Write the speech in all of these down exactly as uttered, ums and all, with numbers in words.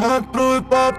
Открой пап.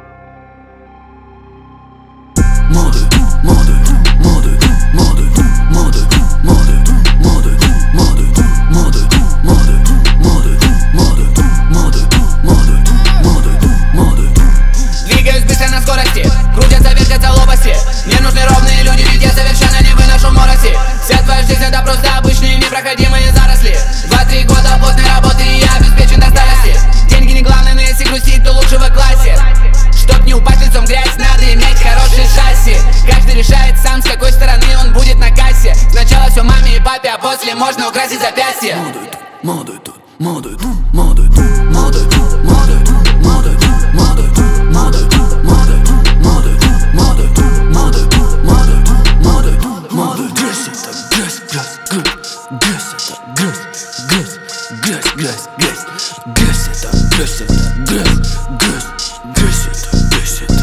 Моды, моды, моды, моды, моды, моды, моды, моды, моды, моды, моды, моды, моды, моды, моды, моды. Двигаюсь быстро на скорости, крутятся, вертятся лопасти. Мне нужны ровные люди, ведь я совершенно не выношу мороси. Вся твоя жизнь это просто обычные непроходимые заросли. Два-три года плотной работы и я обеспечен до старости. Деньги не главное, но если грустить, то лучше в классе. Чтоб не упасть лицом в грязь, надо иметь хороший шасси. Каждый решает сам, с какой стороны он будет на кассе. Сначала все маме и папе, а после можно украсить запястье. Моды тут, моды тут, моды тут, моды тут, моды тут, моды тут, моды тут, моды тут, моды тут, моды тут, моды тут, моды тут, моды тут, моды тут, моды. Грязь это грязь, грязь, грязь, грязь это грязь, грязь, грязь, грязь, грязь, грязь это грязь, это грязь, грязь, грязь это грязь, это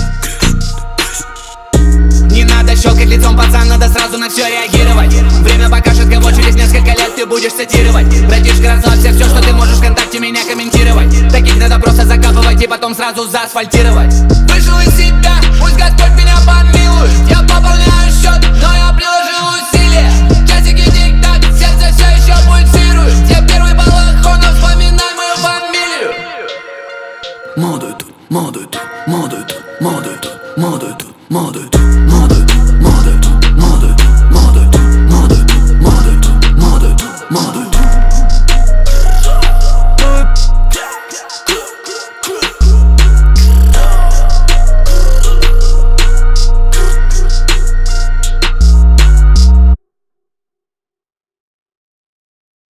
грязь. Не надо щелкать лицом, пацан, надо сразу на все реагировать. Время покажет, кого через несколько лет ты будешь цитировать. Братишка, расслабься, все, что ты можешь ВКонтакте меня комментировать. Таких надо просто закапывать и потом сразу заасфальтировать. Вышел из себя, пусть Господь меня помилует. Я пополняю счет, но я приложил усилия. Часики тик-так, сердце все еще пульсирует. Я первый балахон, вспоминай мою фамилию. Моды тут, моды тут, моды тут, моды тут, моды тут, моды тут, моды.